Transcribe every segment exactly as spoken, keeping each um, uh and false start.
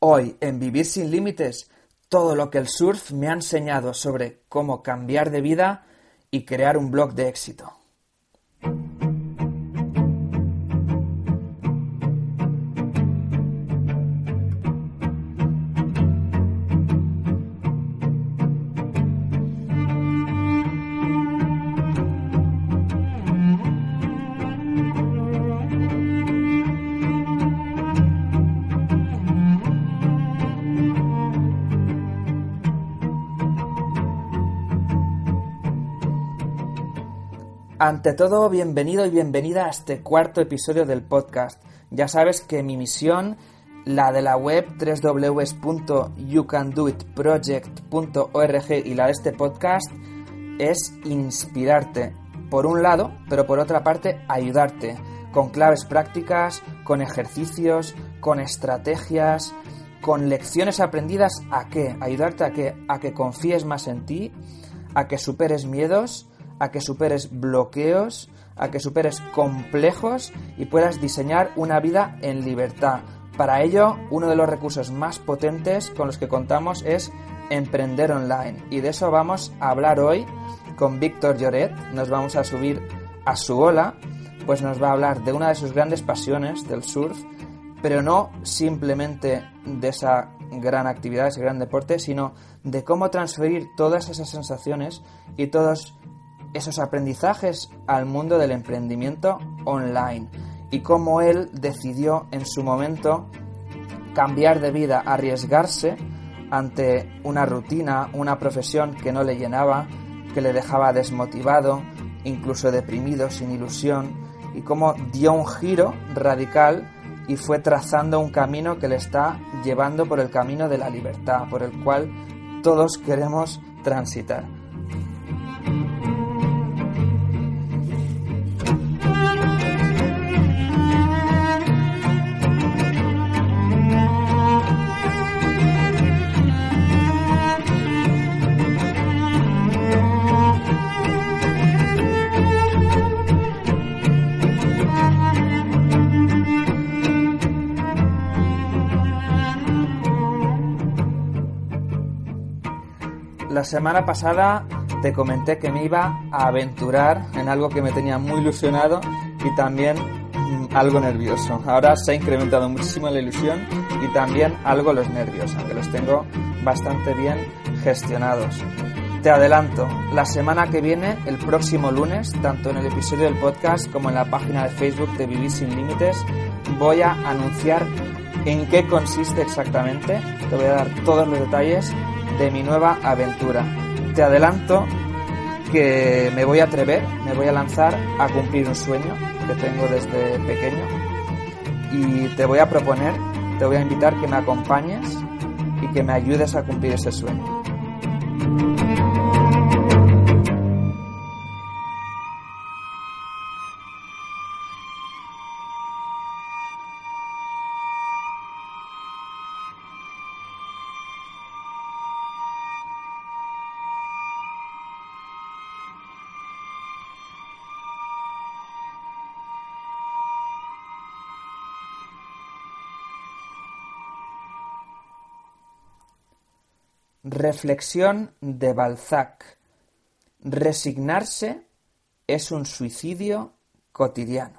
Hoy, en Vivir sin Límites, todo lo que el surf me ha enseñado sobre cómo cambiar de vida y crear un blog de éxito. Ante todo, bienvenido y bienvenida a este cuarto episodio del podcast. Ya sabes que mi misión, la de la web doble u doble u doble u punto you can do it project punto org y la de este podcast, es inspirarte, por un lado, pero por otra parte, ayudarte con claves prácticas, con ejercicios, con estrategias, con lecciones aprendidas. ¿A qué? Ayudarte a que, a que confíes más en ti, a que superes miedos, a que superes bloqueos, a que superes complejos y puedas diseñar una vida en libertad. Para ello, uno de los recursos más potentes con los que contamos es Emprender Online. Y de eso vamos a hablar hoy con Víctor Lloret. Nos vamos a subir a su ola, pues nos va a hablar de una de sus grandes pasiones, del surf, pero no simplemente de esa gran actividad, ese gran deporte, sino de cómo transferir todas esas sensaciones y todos esos aprendizajes al mundo del emprendimiento online y cómo él decidió en su momento cambiar de vida, arriesgarse ante una rutina, una profesión que no le llenaba, que le dejaba desmotivado, incluso deprimido, sin ilusión, y cómo dio un giro radical y fue trazando un camino que le está llevando por el camino de la libertad, por el cual todos queremos transitar. La semana pasada te comenté que me iba a aventurar en algo que me tenía muy ilusionado y también mmm, algo nervioso. Ahora se ha incrementado muchísimo la ilusión y también algo los nervios, aunque los tengo bastante bien gestionados. Te adelanto, la semana que viene, el próximo lunes, tanto en el episodio del podcast como en la página de Facebook de Vivir sin Límites, voy a anunciar en qué consiste exactamente. Te voy a dar todos los detalles de mi nueva aventura. Te adelanto que me voy a atrever, me voy a lanzar a cumplir un sueño que tengo desde pequeño y te voy a proponer, te voy a invitar que me acompañes y que me ayudes a cumplir ese sueño. Reflexión de Balzac. Resignarse es un suicidio cotidiano.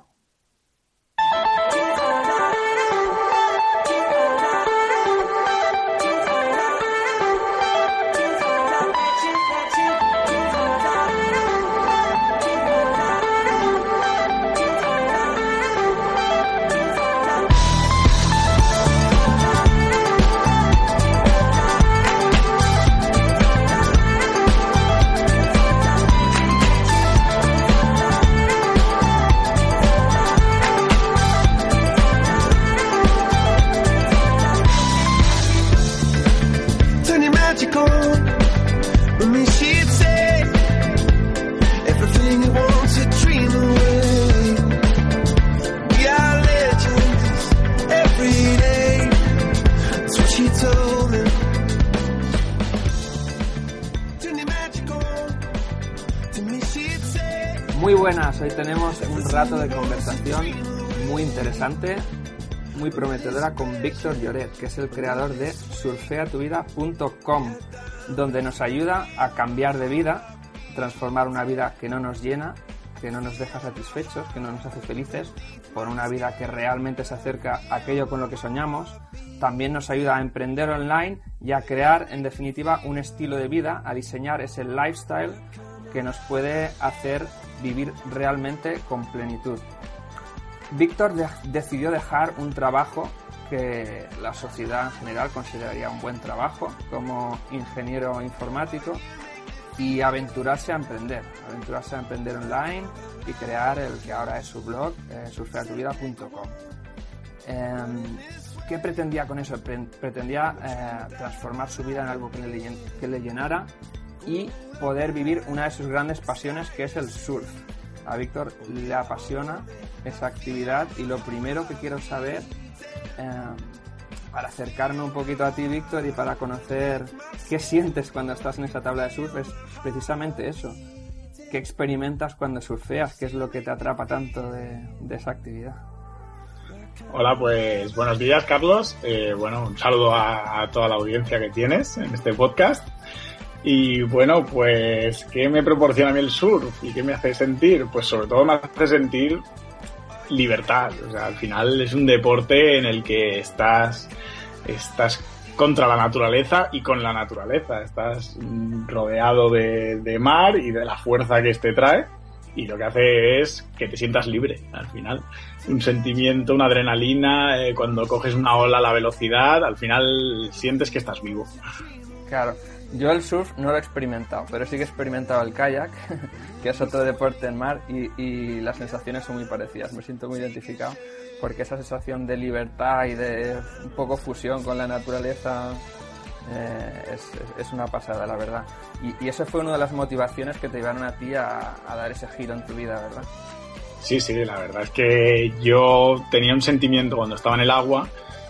Muy buenas, hoy tenemos un rato de conversación muy interesante muy prometedora con Víctor Lloret, que es el creador de surfea tu vida punto com, donde nos ayuda a cambiar de vida, transformar una vida que no nos llena, que no nos deja satisfechos, que no nos hace felices, por una vida que realmente se acerca a aquello con lo que soñamos. También nos ayuda a emprender online y a crear, en definitiva, un estilo de vida, a diseñar ese lifestyle que nos puede hacer vivir realmente con plenitud. Víctor de- decidió dejar un trabajo que la sociedad en general consideraría un buen trabajo como ingeniero informático y aventurarse a emprender, aventurarse a emprender online y crear el que ahora es su blog, eh, surfea tu vida punto com. Eh, ¿Qué pretendía con eso? Pre- pretendía eh, transformar su vida en algo que le, llen- que le llenara y poder vivir una de sus grandes pasiones, que es el surf. A Víctor le apasiona esa actividad y lo primero que quiero saber, eh, para acercarme un poquito a ti, Víctor, y para conocer qué sientes cuando estás en esa tabla de surf, es precisamente eso. ¿Qué experimentas cuando surfeas? ¿Qué es lo que te atrapa tanto de, de esa actividad? Hola, pues buenos días, Carlos. Eh, bueno, un saludo a, a toda la audiencia que tienes en este podcast. Y bueno, pues, ¿qué me proporciona a mí el surf? ¿Y qué me hace sentir? Pues sobre todo me hace sentir libertad. O sea, al final es un deporte en el que estás, estás contra la naturaleza y con la naturaleza. Estás rodeado de, de mar y de la fuerza que este trae. Y lo que hace es que te sientas libre, al final. Un sentimiento, una adrenalina, eh, cuando coges una ola a la velocidad, al final sientes que estás vivo. Claro, yo el surf no lo he experimentado, pero sí que he experimentado el kayak, que es otro deporte en mar, y, y las sensaciones son muy parecidas. Me siento muy identificado, porque esa sensación de libertad y de un poco fusión con la naturaleza eh, es, es una pasada, la verdad. Y, y eso fue una de las motivaciones que te llevaron a ti a, a dar ese giro en tu vida, ¿verdad? Sí, sí, la verdad es que yo tenía un sentimiento cuando estaba en el agua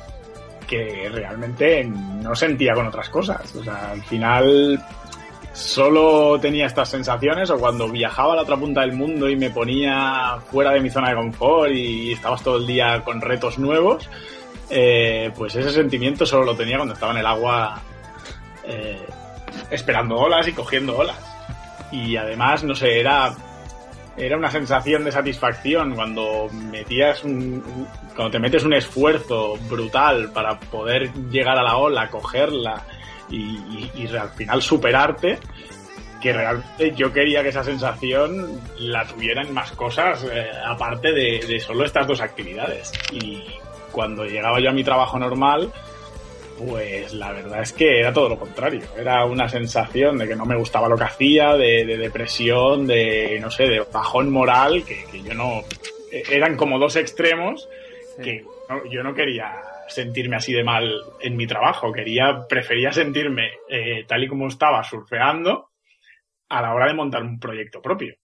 que realmente no sentía con otras cosas. O sea, al final solo tenía estas sensaciones, o cuando viajaba a la otra punta del mundo y me ponía fuera de mi zona de confort y estabas todo el día con retos nuevos, eh, pues ese sentimiento solo lo tenía cuando estaba en el agua eh, esperando olas y cogiendo olas. Y además, no sé, era... Era una sensación de satisfacción cuando metías un, cuando te metes un esfuerzo brutal para poder llegar a la ola, cogerla y, y, y al final superarte, que realmente yo quería que esa sensación la tuvieran más cosas eh, aparte de, de solo estas dos actividades. Y cuando llegaba yo a mi trabajo normal, pues la verdad es que era todo lo contrario. Era una sensación de que no me gustaba lo que hacía, de, de depresión, de, no sé, de bajón moral, que, que yo no... Eran como dos extremos sí. que no, yo no quería sentirme así de mal en mi trabajo. Quería, prefería sentirme eh, tal y como estaba surfeando a la hora de montar un proyecto propio.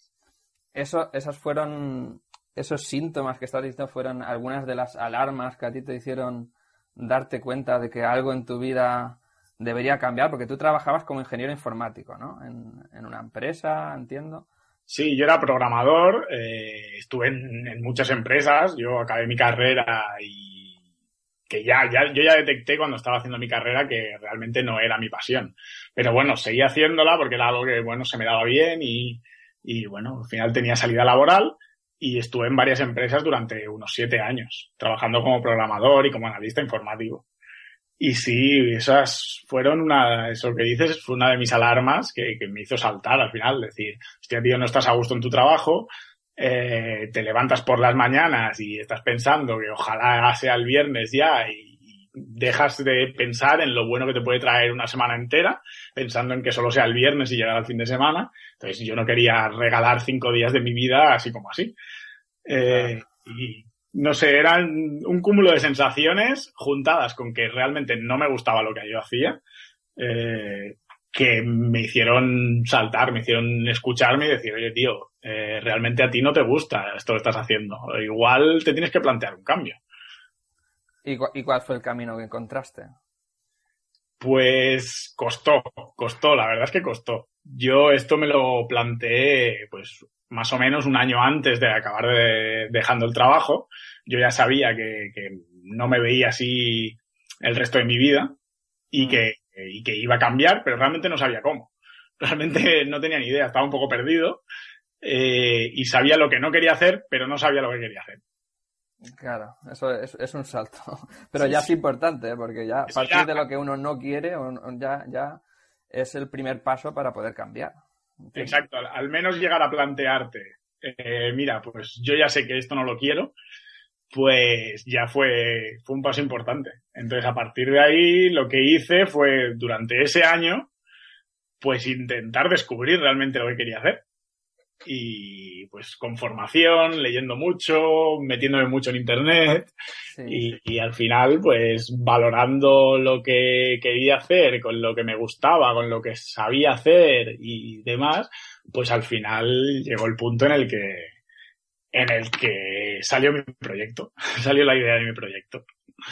Eso, esas fueron... Esos síntomas que estás diciendo fueron algunas de las alarmas que a ti te hicieron darte cuenta de que algo en tu vida debería cambiar, porque tú trabajabas como ingeniero informático, ¿no? En, en una empresa, entiendo. Sí, yo era programador, eh, estuve en, en muchas empresas, yo acabé mi carrera y que ya, ya, yo ya detecté cuando estaba haciendo mi carrera que realmente no era mi pasión. Pero bueno, seguía haciéndola porque era algo que, bueno, se me daba bien y, y bueno, al final tenía salida laboral. Y estuve en varias empresas durante unos siete años, trabajando como programador y como analista informático. Y sí, esas fueron una, eso que dices, fue una de mis alarmas que, que me hizo saltar al final. Decir, hostia, tío, no estás a gusto en tu trabajo, eh, te levantas por las mañanas y estás pensando que ojalá sea el viernes ya y, y dejas de pensar en lo bueno que te puede traer una semana entera, pensando en que solo sea el viernes y llegar al fin de semana. Entonces yo no quería regalar cinco días de mi vida así como así. Eh, y no sé, eran un cúmulo de sensaciones juntadas con que realmente no me gustaba lo que yo hacía, eh, que me hicieron saltar, me hicieron escucharme y decir, oye tío, eh, realmente a ti no te gusta esto que estás haciendo, igual te tienes que plantear un cambio. ¿Y, cu- y cuál fue el camino que encontraste? Pues costó, costó, la verdad es que costó. Yo esto me lo planteé pues más o menos un año antes de acabar de, dejando el trabajo. Yo ya sabía que, que no me veía así el resto de mi vida y que, y que iba a cambiar, pero realmente no sabía cómo. Realmente no tenía ni idea, estaba un poco perdido eh, y sabía lo que no quería hacer, pero no sabía lo que quería hacer. Claro, eso es, es un salto. Pero Sí, ya sí. es importante, ¿eh? Porque ya a Eso partir ya- de lo que uno no quiere, un- un- ya, ya es el primer paso para poder cambiar. ¿Entiendes? Exacto, al, al menos llegar a plantearte, eh, mira, pues yo ya sé que esto no lo quiero, pues ya fue, fue un paso importante. Entonces, a partir de ahí, lo que hice fue, durante ese año, pues intentar descubrir realmente lo que quería hacer. Y pues con formación, leyendo mucho, metiéndome mucho en internet Sí. y, y al final pues valorando lo que quería hacer, con lo que me gustaba, con lo que sabía hacer y demás, pues al final llegó el punto en el que en el que salió mi proyecto, salió la idea de mi proyecto.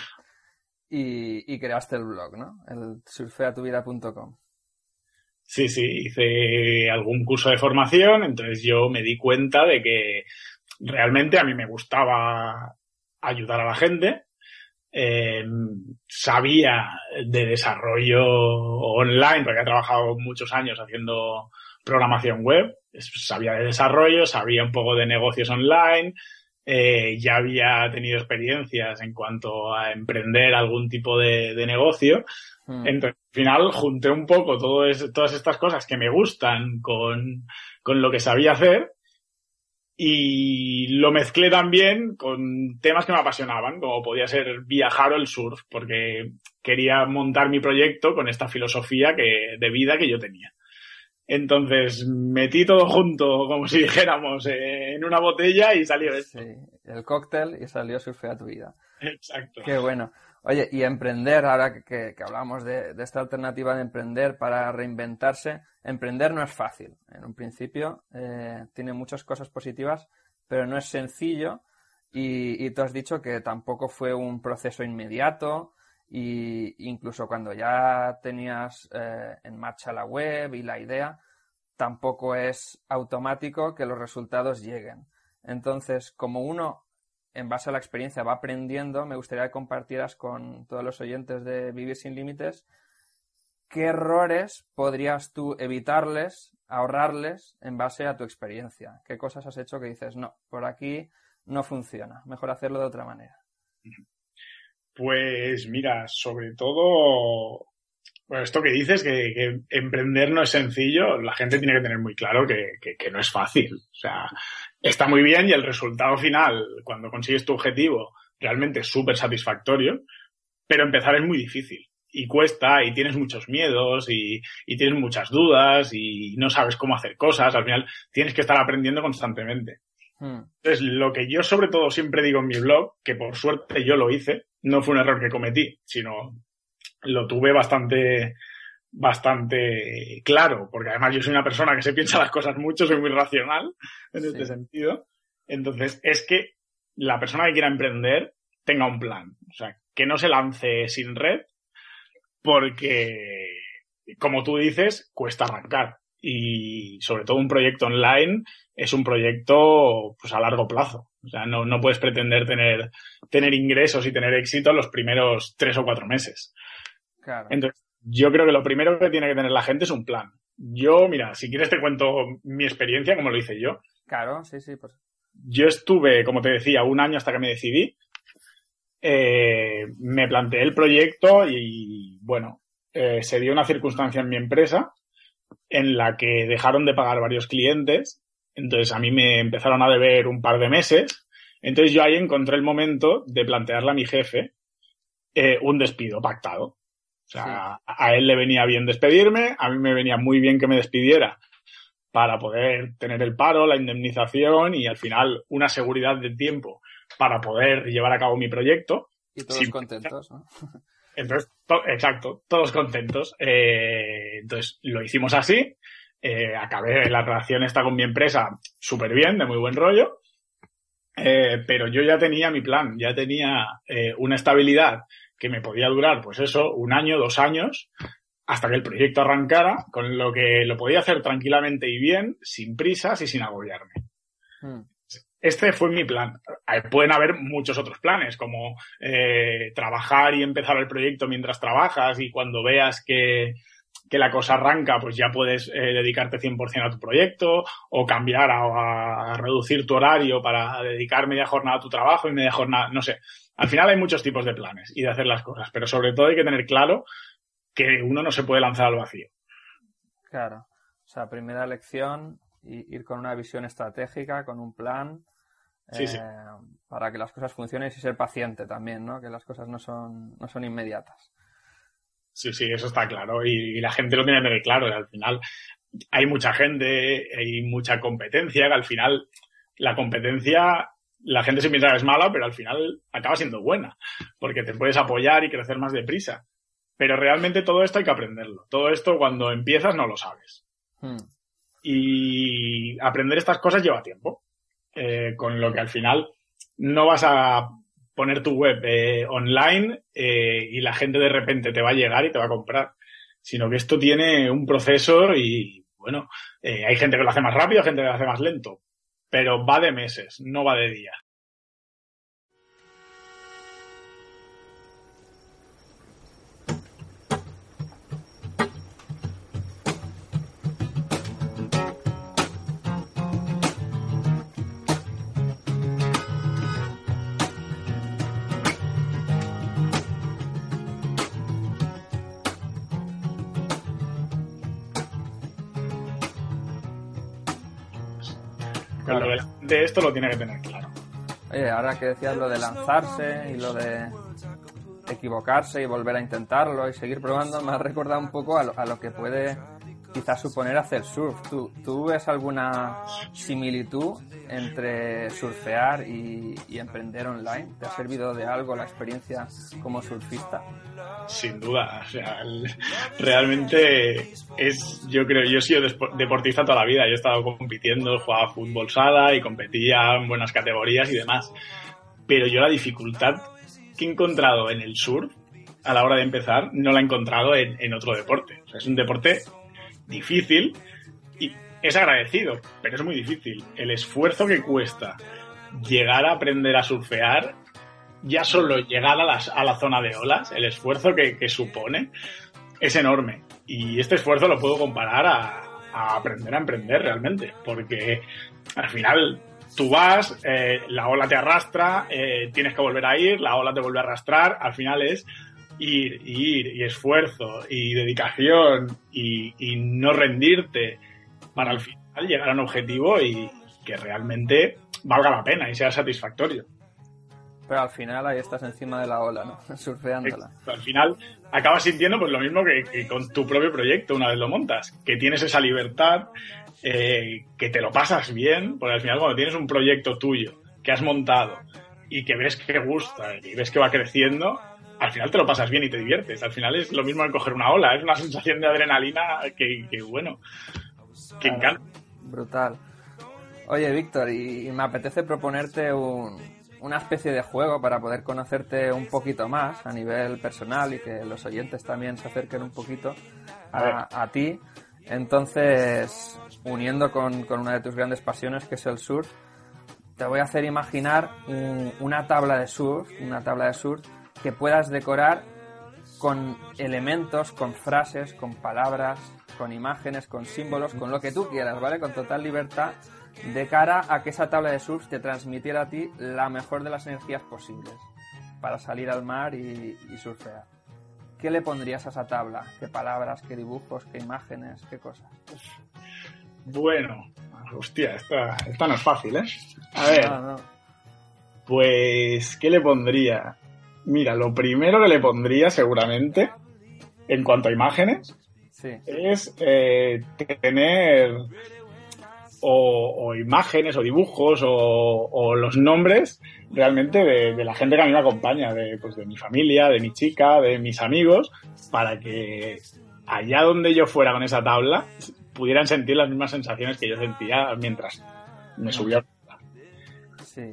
Y, y creaste el blog, ¿no? El surfea tu vida punto com. Sí, sí, hice algún curso de formación, entonces yo me di cuenta de que realmente a mí me gustaba ayudar a la gente, eh, sabía de desarrollo online, porque he trabajado muchos años haciendo programación web, sabía de desarrollo, sabía un poco de negocios online, eh, ya había tenido experiencias en cuanto a emprender algún tipo de, de negocio. Hmm. Entonces, al final junté un poco todo es, todas estas cosas que me gustan con, con lo que sabía hacer y lo mezclé también con temas que me apasionaban, como podía ser viajar o el surf, porque quería montar mi proyecto con esta filosofía que, de vida que yo tenía. Entonces metí todo junto, como si dijéramos, eh, en una botella y salió esto. Sí, el cóctel y salió surfea tu vida. Exacto. Qué bueno. Oye, y emprender, ahora que, que, que hablamos de, de esta alternativa de emprender para reinventarse, emprender no es fácil. En un principio eh, tiene muchas cosas positivas, pero no es sencillo y, y tú has dicho que tampoco fue un proceso inmediato y incluso cuando ya tenías eh, en marcha la web y la idea, tampoco es automático que los resultados lleguen. Entonces, como uno en base a la experiencia va aprendiendo, me gustaría que compartieras con todos los oyentes de Vivir Sin Límites qué errores podrías tú evitarles, ahorrarles en base a tu experiencia. ¿Qué cosas has hecho que dices, no, por aquí no funciona, mejor hacerlo de otra manera? Pues mira, sobre todo, bueno, esto que dices, que, que emprender no es sencillo, la gente tiene que tener muy claro que, que, que no es fácil. O sea, está muy bien y el resultado final, cuando consigues tu objetivo, realmente es súper satisfactorio, pero empezar es muy difícil. Y cuesta, y tienes muchos miedos, y, y tienes muchas dudas, y no sabes cómo hacer cosas. Al final tienes que estar aprendiendo constantemente. Hmm. Entonces, lo que yo sobre todo siempre digo en mi blog, que por suerte yo lo hice, no fue un error que cometí, sino lo tuve bastante, bastante claro, porque además yo soy una persona que se piensa las cosas mucho, soy muy racional en Sí. este sentido. Entonces, es que la persona que quiera emprender tenga un plan. O sea, que no se lance sin red, porque, como tú dices, cuesta arrancar. Y sobre todo un proyecto online es un proyecto pues a largo plazo. O sea, no, no puedes pretender tener, tener ingresos y tener éxito en los primeros tres o cuatro meses. Claro. Entonces, yo creo que lo primero que tiene que tener la gente es un plan. Yo, mira, si quieres te cuento mi experiencia, como lo hice yo. Claro, sí, sí, pues. Yo estuve, como te decía, un año hasta que me decidí. Eh, me planteé el proyecto y, bueno, eh, se dio una circunstancia en mi empresa en la que dejaron de pagar varios clientes. Entonces a mí me empezaron a deber un par de meses. Entonces yo ahí encontré el momento de plantearle a mi jefe eh, un despido pactado. O sea, sí. A él le venía bien despedirme, a mí me venía muy bien que me despidiera para poder tener el paro, la indemnización y al final una seguridad de tiempo para poder llevar a cabo mi proyecto. Y todos sí. contentos, ¿no? Entonces, to- exacto, todos contentos. Eh, entonces, lo hicimos así. Eh, acabé la relación esta con mi empresa súper bien, de muy buen rollo. Eh, pero yo ya tenía mi plan, ya tenía eh, una estabilidad que me podía durar, pues eso, un año, dos años, hasta que el proyecto arrancara, con lo que lo podía hacer tranquilamente y bien, sin prisas y sin agobiarme. Hmm. Este fue mi plan. Pueden haber muchos otros planes, como eh, trabajar y empezar el proyecto mientras trabajas, y cuando veas que, que la cosa arranca, pues ya puedes eh, dedicarte cien por ciento a tu proyecto, o cambiar a, a reducir tu horario para dedicar media jornada a tu trabajo y media jornada, no sé. Al final hay muchos tipos de planes y de hacer las cosas, pero sobre todo hay que tener claro que uno no se puede lanzar al vacío. Claro. O sea, primera lección, ir con una visión estratégica, con un plan, sí, eh, sí. para que las cosas funcionen, y ser paciente también, ¿no? Que las cosas no son, no son inmediatas. Sí, sí, eso está claro, y, y la gente lo tiene que tener claro, y al final hay mucha gente, hay mucha competencia, que al final la competencia, la gente se piensa que es mala, pero al final acaba siendo buena, porque te puedes apoyar y crecer más deprisa. Pero realmente todo esto hay que aprenderlo. Todo esto cuando empiezas no lo sabes. Hmm. Y aprender estas cosas lleva tiempo. Eh, con lo que al final no vas a poner tu web eh, online eh, y la gente de repente te va a llegar y te va a comprar. Sino que esto tiene un proceso y, bueno, eh, hay gente que lo hace más rápido, hay gente que lo hace más lento. Pero va de meses, no va de días. Claro. De esto lo tiene que tener claro. Oye, ahora que decías lo de lanzarse y lo de equivocarse y volver a intentarlo y seguir probando, me ha recordado un poco a lo, a lo que puede quizás suponer hacer surf. ¿Tú, tú ves alguna similitud entre surfear y, y emprender online? ¿Te ha servido de algo la experiencia como surfista? Sin duda, o sea, realmente es, yo creo, yo he sido deportista toda la vida, yo he estado compitiendo, jugaba fútbol sala y competía en buenas categorías y demás, pero yo la dificultad que he encontrado en el surf a la hora de empezar no la he encontrado en, en otro deporte. O sea, es un deporte difícil y es agradecido, pero es muy difícil. El esfuerzo que cuesta llegar a aprender a surfear, ya solo llegar a, las, a la zona de olas, el esfuerzo que, que supone es enorme. Y este esfuerzo lo puedo comparar a, a aprender a emprender realmente, porque al final tú vas, eh, la ola te arrastra, eh, tienes que volver a ir, la ola te vuelve a arrastrar, al final es ir, ir, y esfuerzo, y dedicación, y, y no rendirte, para al final llegar a un objetivo y que realmente valga la pena y sea satisfactorio. Pero al final ahí estás encima de la ola, ¿no? Surfeándola. Al final acabas sintiendo pues lo mismo que, que con tu propio proyecto una vez lo montas, que tienes esa libertad, eh, que te lo pasas bien, porque al final cuando tienes un proyecto tuyo que has montado y que ves que gusta y ves que va creciendo, al final te lo pasas bien y te diviertes. Al final es lo mismo que coger una ola, es una sensación de adrenalina que, que bueno, que claro, encanta. Brutal. Oye, Víctor, y, y me apetece proponerte un, una especie de juego para poder conocerte un poquito más a nivel personal y que los oyentes también se acerquen un poquito a, a, a ti. Entonces, uniendo con, con una de tus grandes pasiones, que es el surf, te voy a hacer imaginar un, una tabla de surf, una tabla de surf que puedas decorar con elementos, con frases, con palabras, con imágenes, con símbolos, con lo que tú quieras, ¿vale? Con total libertad, de cara a que esa tabla de surf te transmitiera a ti la mejor de las energías posibles para salir al mar y, y surfear. ¿Qué le pondrías a esa tabla? ¿Qué palabras, qué dibujos, qué imágenes, qué cosas? Bueno, hostia, esta, esta no es fácil, ¿eh? A ver, no, no. Pues, ¿qué le pondría? Mira, lo primero que le pondría seguramente, en cuanto a imágenes, sí. es eh, tener o, o imágenes o dibujos o, o los nombres realmente de, de la gente que a mí me acompaña, de, pues de mi familia, de mi chica, de mis amigos, para que allá donde yo fuera con esa tabla pudieran sentir las mismas sensaciones que yo sentía mientras me subía. Sí.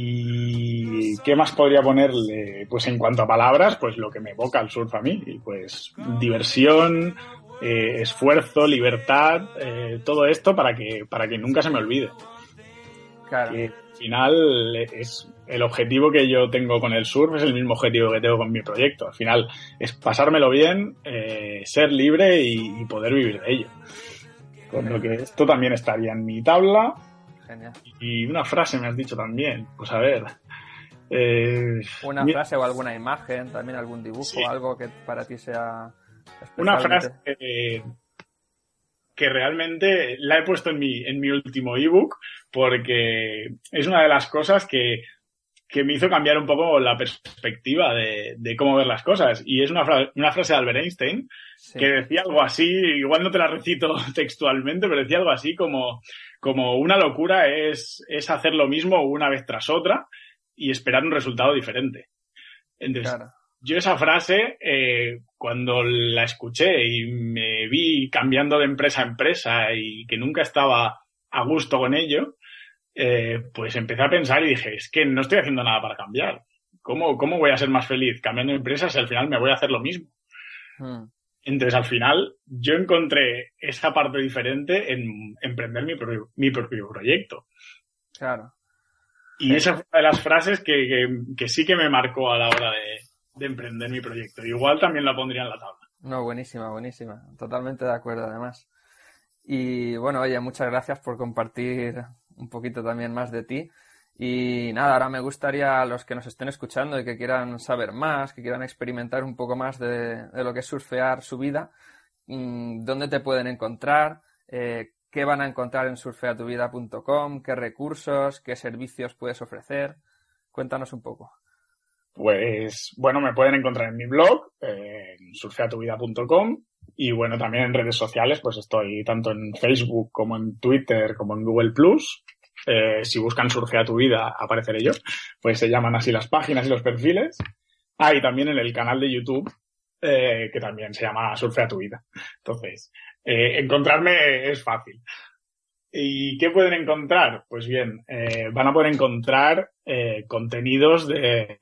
¿Y qué más podría ponerle? Pues en cuanto a palabras, pues lo que me evoca el surf a mí, pues diversión, eh, esfuerzo, libertad, eh, todo esto para que para que nunca se me olvide. Claro. Que al final es el objetivo que yo tengo con el surf, es el mismo objetivo que tengo con mi proyecto. Al final es pasármelo bien, eh, ser libre y, y poder vivir de ello. Con lo que esto también estaría en mi tabla. Genial. Y una frase me has dicho también. Pues a ver. Eh, una mi... frase o alguna imagen, también algún dibujo, sí. Algo que para ti sea especialmente... Una frase eh, que realmente la he puesto en mi, en mi último ebook porque es una de las cosas que, que me hizo cambiar un poco la perspectiva de, de cómo ver las cosas. Y es una, fra- una frase de Albert Einstein, sí, que decía algo así, igual no te la recito textualmente, pero decía algo así como, como una locura es, es hacer lo mismo una vez tras otra y esperar un resultado diferente. Entonces, claro, yo esa frase, eh, cuando la escuché y me vi cambiando de empresa a empresa y que nunca estaba a gusto con ello, eh, pues empecé a pensar y dije, es que no estoy haciendo nada para cambiar. ¿Cómo, cómo voy a ser más feliz cambiando de empresa si al final me voy a hacer lo mismo? Hmm. Entonces, al final, yo encontré esa parte diferente en emprender mi propio, mi propio proyecto. Claro. Y sí, esa fue una de las frases que, que, que sí que me marcó a la hora de, de emprender mi proyecto. Igual también la pondría en la tabla. No, buenísima, buenísima. Totalmente de acuerdo, además. Y bueno, oye, muchas gracias por compartir un poquito también más de ti. Y nada, ahora me gustaría a los que nos estén escuchando y que quieran saber más, que quieran experimentar un poco más de, de lo que es surfear su vida, ¿dónde te pueden encontrar? Eh, ¿Qué van a encontrar en surfea tu vida punto com? ¿Qué recursos, qué servicios puedes ofrecer? Cuéntanos un poco. Pues, bueno, me pueden encontrar en mi blog, eh, en surfea tu vida punto com, y bueno, también en redes sociales, pues estoy tanto en Facebook como en Twitter como en Google plus. Eh, si buscan Surfea tu vida, apareceré yo. Pues se llaman así las páginas y los perfiles. Ah, y también en el canal de YouTube, eh, que también se llama Surfea tu vida. Entonces, eh, encontrarme es fácil. ¿Y qué pueden encontrar? Pues bien, eh, van a poder encontrar eh, contenidos de,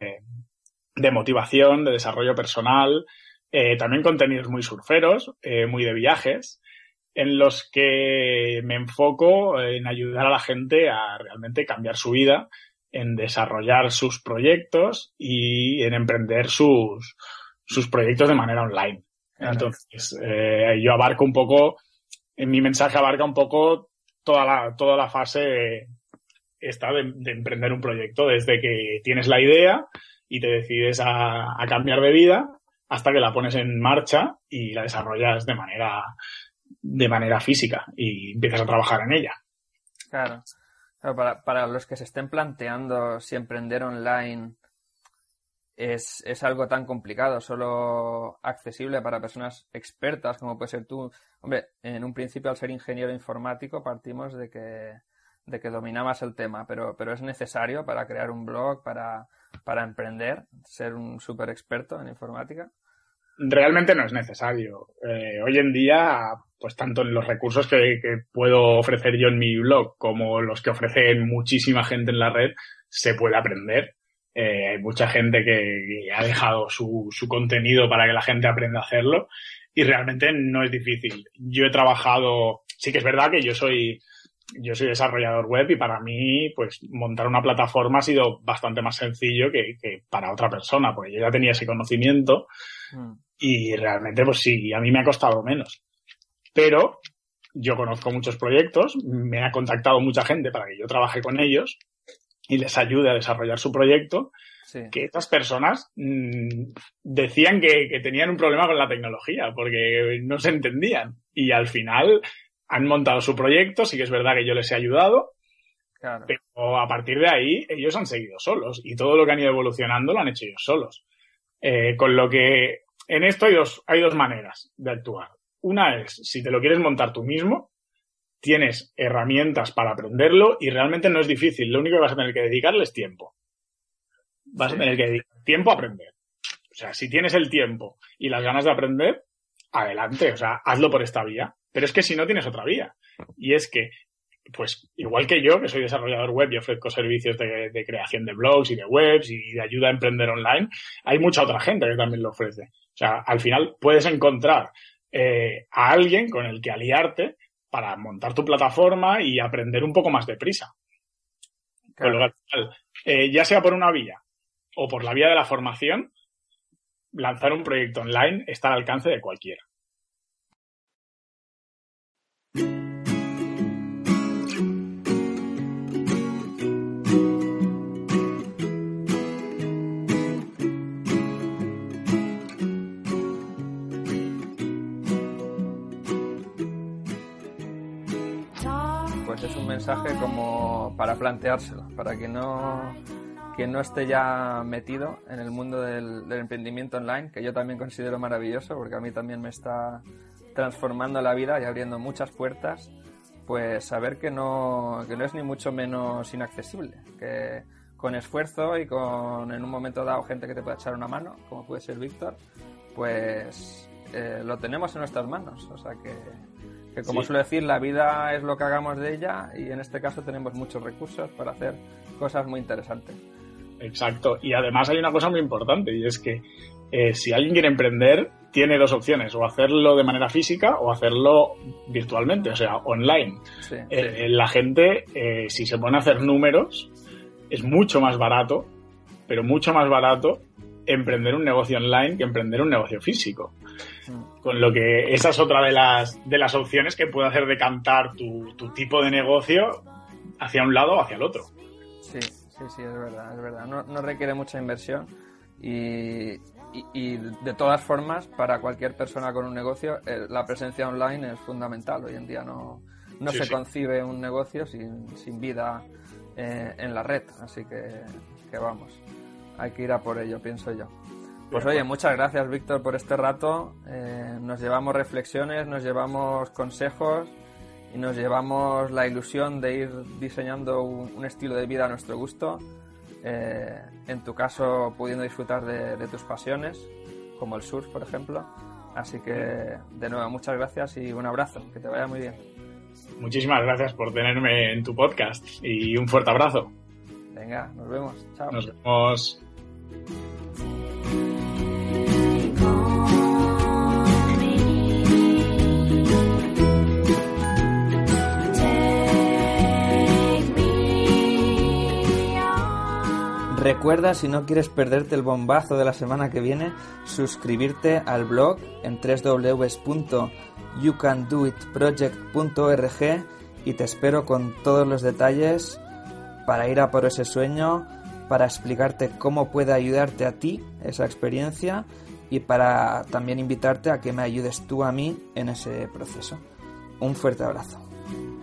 de motivación, de desarrollo personal, eh, también contenidos muy surferos, eh, muy de viajes, en los que me enfoco en ayudar a la gente a realmente cambiar su vida, en desarrollar sus proyectos y en emprender sus, sus proyectos de manera online. Claro. Entonces, eh, yo abarco un poco, en mi mensaje abarca un poco toda la, toda la fase esta de, de emprender un proyecto, desde que tienes la idea y te decides a, a cambiar de vida hasta que la pones en marcha y la desarrollas de manera de manera física y empiezas a trabajar en ella. Claro. Claro, para, para los que se estén planteando si emprender online es, es algo tan complicado, solo accesible para personas expertas como puede ser tú. Hombre, en un principio al ser ingeniero informático partimos de que, de que dominabas el tema, pero, pero es necesario para crear un blog, para, para emprender, ser un súper experto en informática. Realmente no es necesario. Eh, hoy en día, pues tanto en los recursos que, que puedo ofrecer yo en mi blog como los que ofrecen muchísima gente en la red, se puede aprender. Eh, hay mucha gente que, que ha dejado su, su contenido para que la gente aprenda a hacerlo y realmente no es difícil. Yo he trabajado, sí que es verdad que yo soy, yo soy desarrollador web y para mí, pues montar una plataforma ha sido bastante más sencillo que, que para otra persona, porque yo ya tenía ese conocimiento. Mm. Y realmente, pues sí, a mí me ha costado menos. Pero yo conozco muchos proyectos, me ha contactado mucha gente para que yo trabaje con ellos y les ayude a desarrollar su proyecto, sí, que estas personas mmm, decían que, que tenían un problema con la tecnología porque no se entendían. Y al final han montado su proyecto, sí que es verdad que yo les he ayudado, claro, pero a partir de ahí ellos han seguido solos y todo lo que han ido evolucionando lo han hecho ellos solos. Eh, con lo que en esto hay dos, hay dos maneras de actuar. Una es, si te lo quieres montar tú mismo, tienes herramientas para aprenderlo y realmente no es difícil. Lo único que vas a tener que dedicarle es tiempo. Vas sí. a tener que dedicar tiempo a aprender. O sea, si tienes el tiempo y las ganas de aprender, adelante. O sea, hazlo por esta vía. Pero es que si no, tienes otra vía. Y es que, pues, igual que yo, que soy desarrollador web y ofrezco servicios de, de creación de blogs y de webs y de ayuda a emprender online, hay mucha otra gente que también lo ofrece. O sea, al final puedes encontrar eh, a alguien con el que aliarte para montar tu plataforma y aprender un poco más deprisa. Claro. Con lo cual, eh, ya sea por una vía o por la vía de la formación, lanzar un proyecto online está al alcance de cualquiera. Pues es un mensaje como para planteárselo, para que no, que no esté ya metido en el mundo del, del emprendimiento online, que yo también considero maravilloso, porque a mí también me está transformando la vida y abriendo muchas puertas. Pues saber que no, que no es ni mucho menos inaccesible, que con esfuerzo y con en un momento dado gente que te pueda echar una mano, como puede ser Víctor, pues eh, lo tenemos en nuestras manos. O sea que, que como sí. suelo decir, la vida es lo que hagamos de ella, y en este caso tenemos muchos recursos para hacer cosas muy interesantes. Exacto, y además hay una cosa muy importante, y es que eh, si alguien quiere emprender, tiene dos opciones, o hacerlo de manera física o hacerlo virtualmente, o sea, online. Sí, eh, sí. La gente, eh, si se pone a hacer números, es mucho más barato, pero mucho más barato emprender un negocio online que emprender un negocio físico. Mm. Con lo que esa es otra de las, de las opciones que puede hacer decantar tu, tu tipo de negocio hacia un lado o hacia el otro. Sí, sí, sí, es verdad, es verdad. No, no requiere mucha inversión y... Y, y de todas formas, para cualquier persona con un negocio, eh, la presencia online es fundamental. Hoy en día no, no sí, se sí. concibe un negocio sin, sin vida eh, en la red. Así que, que vamos, hay que ir a por ello, pienso yo. Pues oye, muchas gracias, Víctor, por este rato. Eh, nos llevamos reflexiones, nos llevamos consejos y nos llevamos la ilusión de ir diseñando un, un estilo de vida a nuestro gusto. Eh, en tu caso pudiendo disfrutar de, de tus pasiones como el surf, por ejemplo. Así que de nuevo muchas gracias y un abrazo, que te vaya muy bien. Muchísimas gracias por tenerme en tu podcast y un fuerte abrazo. Venga, nos vemos, chao. Nos vemos. Recuerda, si no quieres perderte el bombazo de la semana que viene, suscribirte al blog en doble u doble u doble u punto you can do it project punto org y te espero con todos los detalles para ir a por ese sueño, para explicarte cómo puede ayudarte a ti esa experiencia y para también invitarte a que me ayudes tú a mí en ese proceso. Un fuerte abrazo.